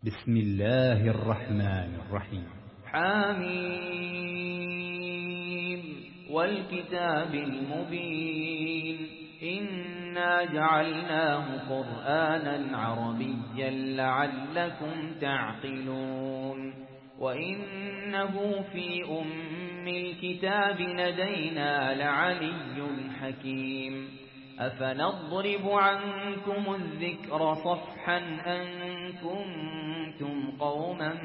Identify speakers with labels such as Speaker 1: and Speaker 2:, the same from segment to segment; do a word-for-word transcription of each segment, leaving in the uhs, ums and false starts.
Speaker 1: بسم الله الرحمن الرحيم.
Speaker 2: حميم والكتاب المبين إنا جعلناه قرآنا عربيا لعلكم تعقلون وإنه في أم الكتاب لدينا لعلي حكيم أفنضرب عنكم الذكر صفحا أن كنتم قوما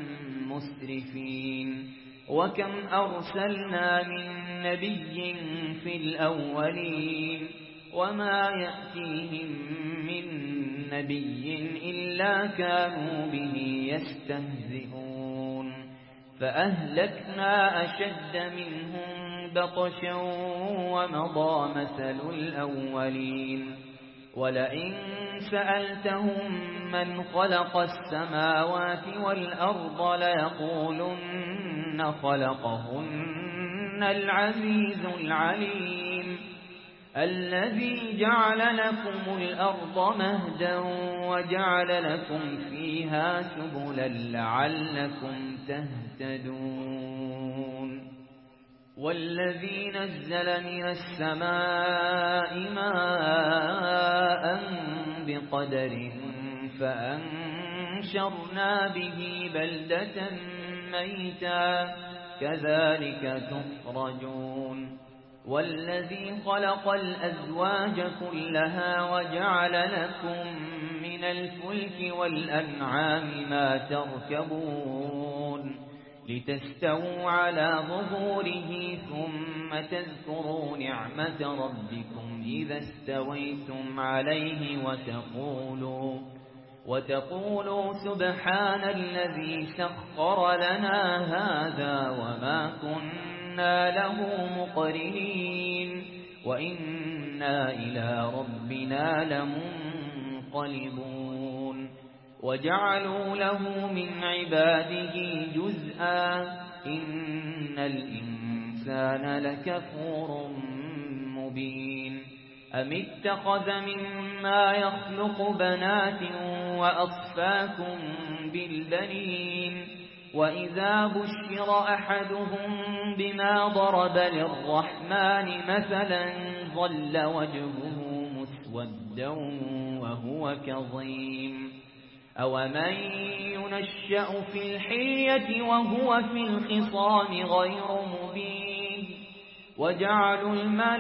Speaker 2: مسرفين وكم أرسلنا من نبي في الأولين وما يأتيهم من نبي إلا كانوا به يستهزئون فأهلكنا أشد منهم بطشا ومضى مثل الأولين ولئن سألتهم من خلق السماوات والأرض ليقولن خلقهن العزيز العليم الذي جعل لكم الأرض مهدا وجعل لكم فيها سبلا لعلكم تهتدون والذي نزل من السماء ماء بقدر فأنشرنا به بلدة ميتا كذلك تخرجون والذي خلق الأزواج كلها وجعل لكم من الفلك والأنعام ما تركبون لتستووا على ظهوره ثم تذكروا نعمة ربكم إذا استويتم عليه وتقولوا وتقولوا سبحان الذي سخر لنا هذا وما كنا له مقرنين وإنا إلى ربنا لمنقلبون وجعلوا له من عباده جزءا إن الإنسان لكفور مبين أم اتخذ مما يخلق بنات وأصفاكم بالبنين وإذا بشر أحدهم بما ضرب للرحمن مثلا ظل وجهه مسودا وهو كظيم أومن ينشأ في الحلية وهو في الخصام غير مبين وجعلوا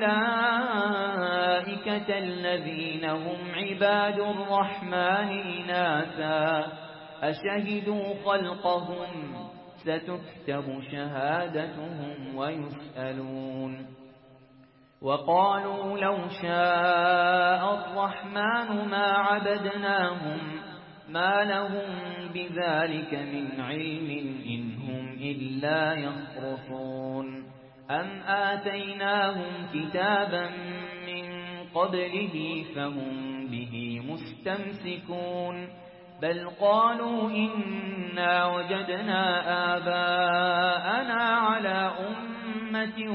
Speaker 2: الملائكة الذين هم عباد الرحمن إناثا أشهدوا خلقهم ستكتب شهادتهم ويسألون وقالوا لو شاء الرحمن ما عبدناهم ما لهم بذلك من علم إن هم إلا يخرصون أم آتيناهم كتابا من قبله فهم به مستمسكون بل قالوا إنا وجدنا آباءنا على أمة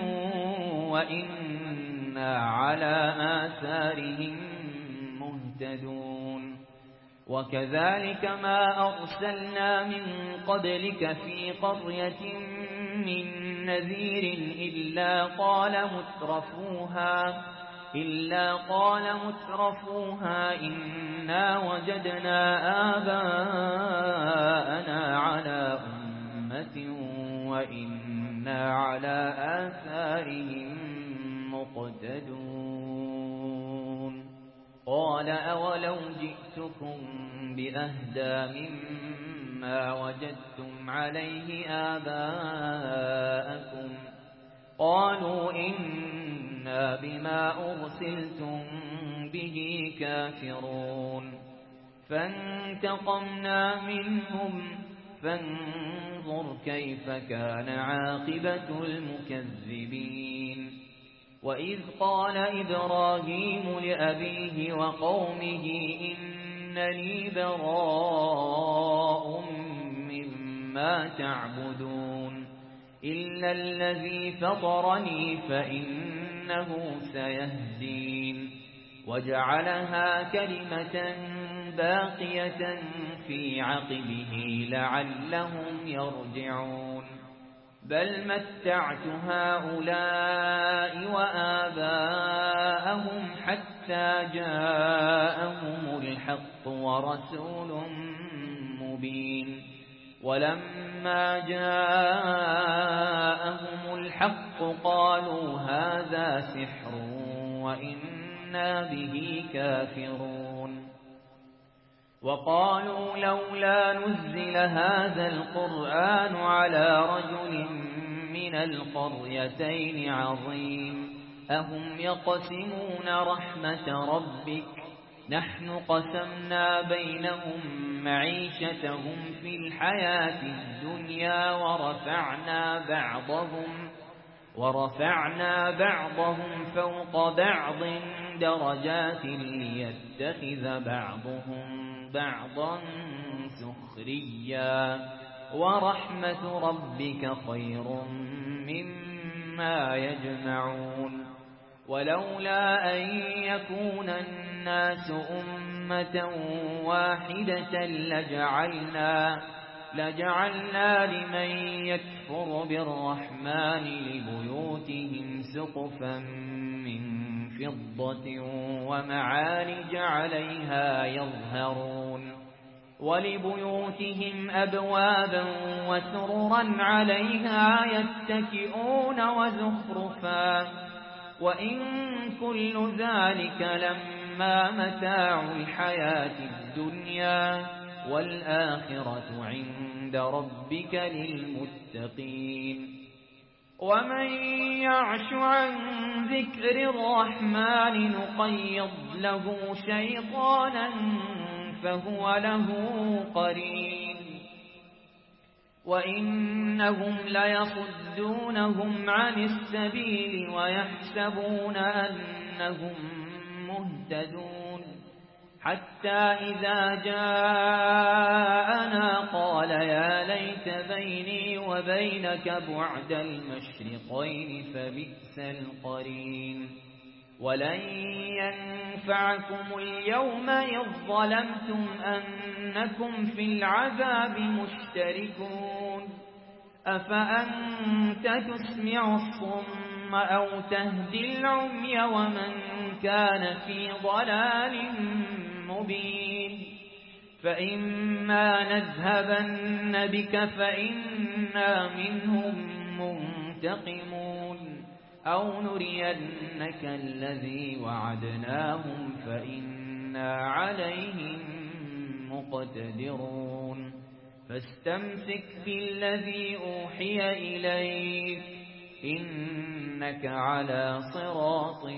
Speaker 2: وإنا على آثارهم مهتدون وكذلك ما أرسلنا من قبلك في قرية من نذير إلا قال مترفوها إلا قال مترفوها إنا وجدنا آباءنا على أمة وإنا على آثارهم مقتدون قال أولو جئتكم بأهدى مما وجدتم عليه آباءكم قالوا إنا بما أرسلتم به كافرون فانتقمنا منهم فانظر كيف كان عاقبة المكذبين وإذ قال إبراهيم لأبيه وقومه إنني براء مما تعبدون إلا الذي فطرني فإنه سيهدين وجعلها كلمة باقية في عقبه لعلهم يرجعون بل متعت هؤلاء وآباءهم حتى جاءهم الحق ورسول مبين ولما جاءهم الحق قالوا هذا سحر وإنا به كافرون وقالوا لولا نزل هذا القرآن على رجل من القريتين عظيم أهم يقسمون رحمة ربك نحن قسمنا بينهم معيشتهم في الحياة الدنيا ورفعنا بعضهم ورفعنا بعضهم فوق بعض درجات ليتخذ بعضهم بعضا سخريا ورحمة ربك خير مما يجمعون ولولا أن يكون الناس أمة واحدة لجعلنا لجعلنا لمن يكفر بالرحمن لبيوتهم سقفا من فضة ومعارج عليها يظهرون ولبيوتهم أبوابا وسررا عليها يتكئون وزخرفا وإن كل ذلك لما متاع الحياة الدنيا والآخرة عند ربك للمتقين ومن يعش عن ذكر الرحمن نقيض له شيطانا فهو له قرين وإنهم ليصدونهم عن السبيل ويحسبون أنهم مهتدون حتى إذا جاءنا قال يا ليت بيني وبينك بعد المشرقين فبئس القرين ولن ينفعكم اليوم إذ ظلمتم أنكم في العذاب مشتركون أفأنت تسمع الصم أو تهدي العمي ومن كان في ضلال مبين فإما نذهبن بك فإنا منهم منتقمون أو نرينك الذي وعدناهم فإنا عليهم مقتدرون فاستمسك بالذي أوحي إليك إنك على صراط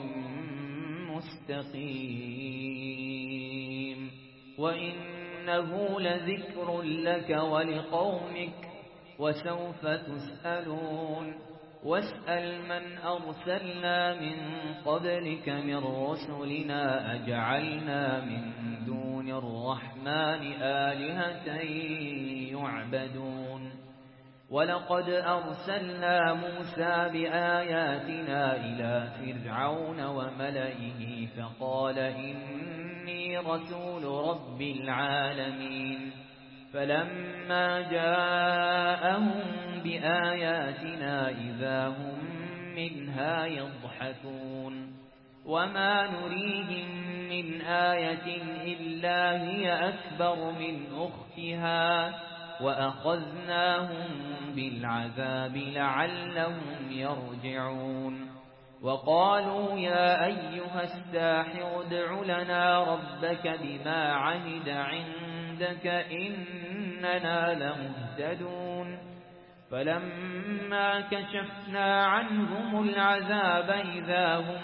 Speaker 2: مستقيم وإنه لذكر لك ولقومك وسوف تسألون واسأل من أرسلنا من قبلك من رسلنا أجعلنا من دون الرحمن آلهة يعبدون ولقد أرسلنا موسى بآياتنا إلى فرعون وملئه فقال إني رسول رب العالمين فلما جاءهم بآياتنا إذا هم منها يضحكون وما نريهم من آية إلا هي أكبر من أختها وأخذناهم بالعذاب لعلهم يرجعون وقالوا يا أيها الساحر ادع لنا ربك بما عهد عندك إننا لمهتدون فلما كشفنا عنهم العذاب إذا هم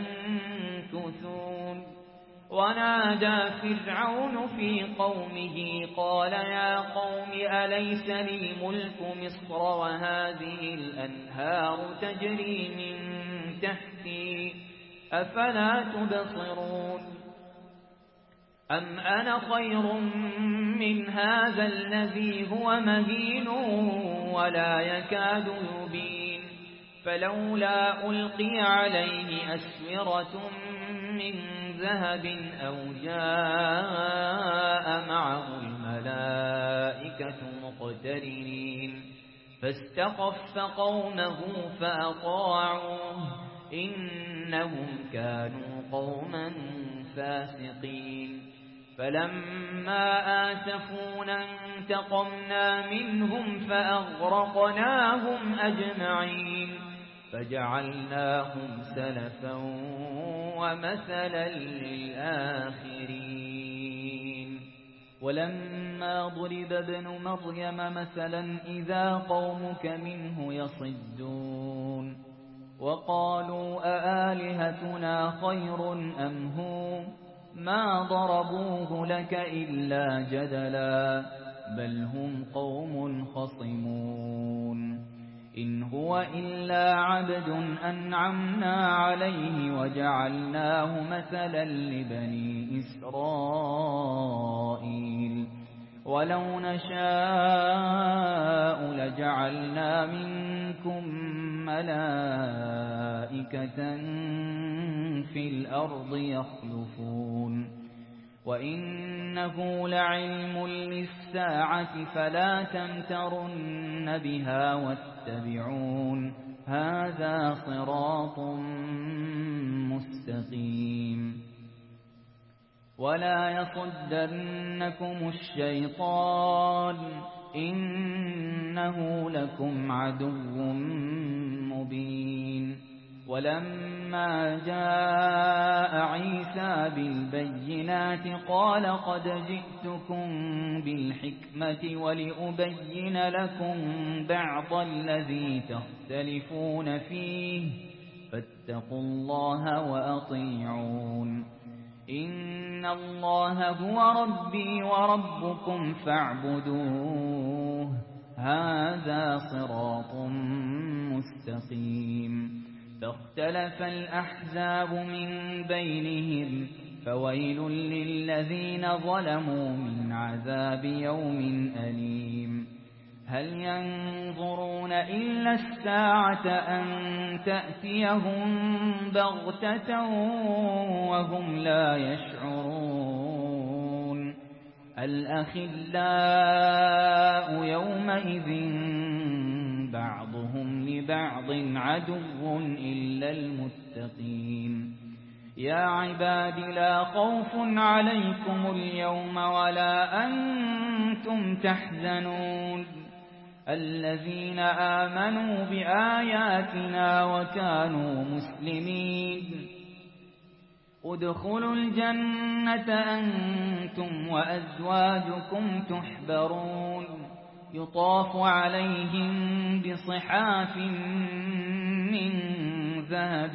Speaker 2: ينكثون ونادى فرعون في قومه قال يا قوم أليس لي ملك مصر وهذه الأنهار تجري من تحتي أفلا تبصرون أم أنا خير من هذا الذي هو مهين ولا يكاد يبين فلولا ألقي عليه أسورة من ذهب أو جاء معه الملائكة مقترنين فاستخف قومه فأطاعوه إنهم كانوا قوما فاسقين فلما آسفونا انتقمنا منهم فأغرقناهم أجمعين فجعلناهم سلفا ومثلا للآخرين ولما ضرب ابن مريم مثلا إذا قومك منه يصدون وقالوا أآلهتنا خير أم هو ما ضربوه لك إلا جدلا بل هم قوم خصمون إن هو إلا عبد أنعمنا عليه وجعلناه مثلا لبني إسرائيل ولو نشاء لجعلنا منكم ملائكة في الأرض يخلفون وإنه لعلم للساعة فلا تمترن بها واتبعون هذا صراط مستقيم ولا يصدنكم الشيطان إنه لكم عدو مبين ولما جاء عيسى بالبينات قال قد جئتكم بالحكمة ولأبين لكم بعض الذي تختلفون فيه فاتقوا الله وأطيعون إن الله هو ربي وربكم فاعبدوه هذا صراط مستقيم فاختلف الأحزاب من بينهم فويل للذين ظلموا من عذاب يوم أليم هل ينظرون إلا الساعة أن تأتيهم بغتة وهم لا يشعرون الأخلاء يومئذ بعضهم لبعض عدو إلا المتقين يا عباد لا خوف عليكم اليوم ولا أنتم تحزنون الذين آمنوا بآياتنا وكانوا مسلمين ادخلوا الجنة أنتم وأزواجكم تحبرون يطاف عليهم بصحاف من ذهب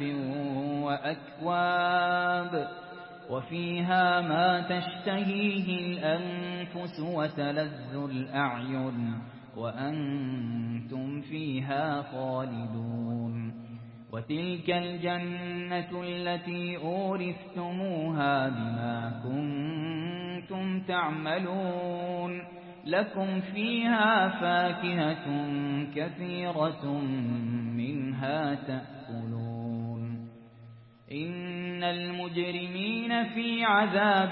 Speaker 2: وأكواب وفيها ما تشتهيه الأنفس وتلذ الأعين وأنتم فيها خالدون وتلك الجنة التي أورثتموها بما كنتم تعملون لكم فيها فاكهة كثيرة منها تأكلون إن المجرمين في عذاب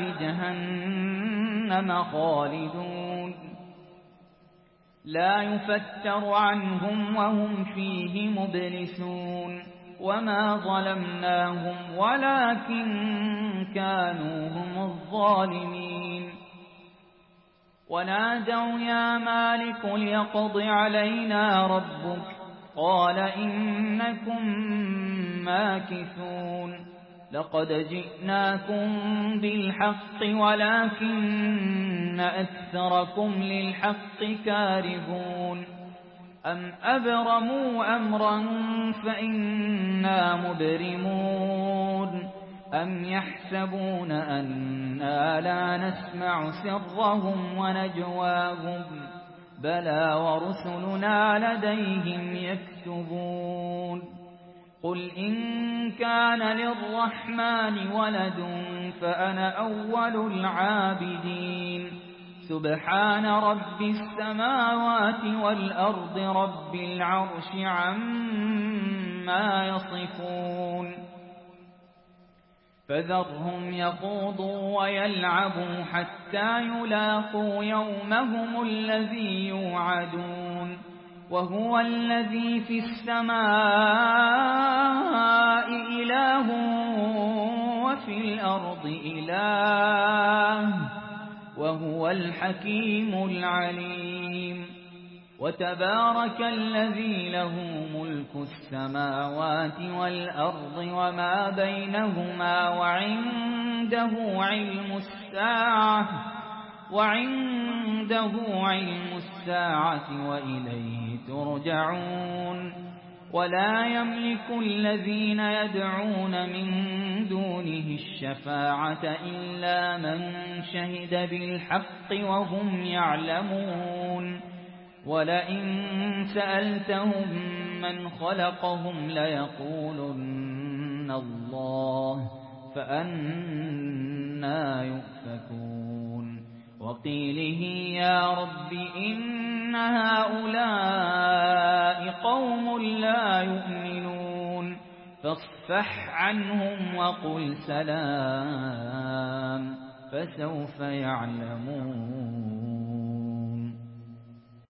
Speaker 2: جهنم خالدون لا يفتر عنهم وهم فيه مبلسون وما ظلمناهم ولكن كانوا هم الظالمين ونادوا يا مالك ليقض علينا ربك قال إنكم ماكثون لقد جئناكم بالحق ولكن أكثركم للحق كارهون أم أبرموا أمرا فإنا مبرمون أم يحسبون أنا لا نسمع سرهم ونجواهم بلى ورسلنا لديهم يكتبون قل إن كان للرحمن ولد فأنا أول العابدين سبحان رب السماوات والأرض رب العرش عما يصفون فذرهم يخوضوا ويلعبوا حتى يلاقوا يومهم الذي يوعدون وهو الذي في السماء إله وفي الأرض إله وهو الحكيم العليم وتبارك الذي له ملك السماوات والأرض وما بينهما وعنده علم الساعة وعنده علم الساعة وإليه ترجعون ولا يملك الذين يدعون من دونه الشفاعة إلا من شهد بالحق وهم يعلمون ولئن سألتهم من خلقهم ليقولن الله فأنى يؤفكون وقيله يا رب إن هؤلاء قوم لا يؤمنون فاصفح عنهم وقل سلام فسوف يعلمون.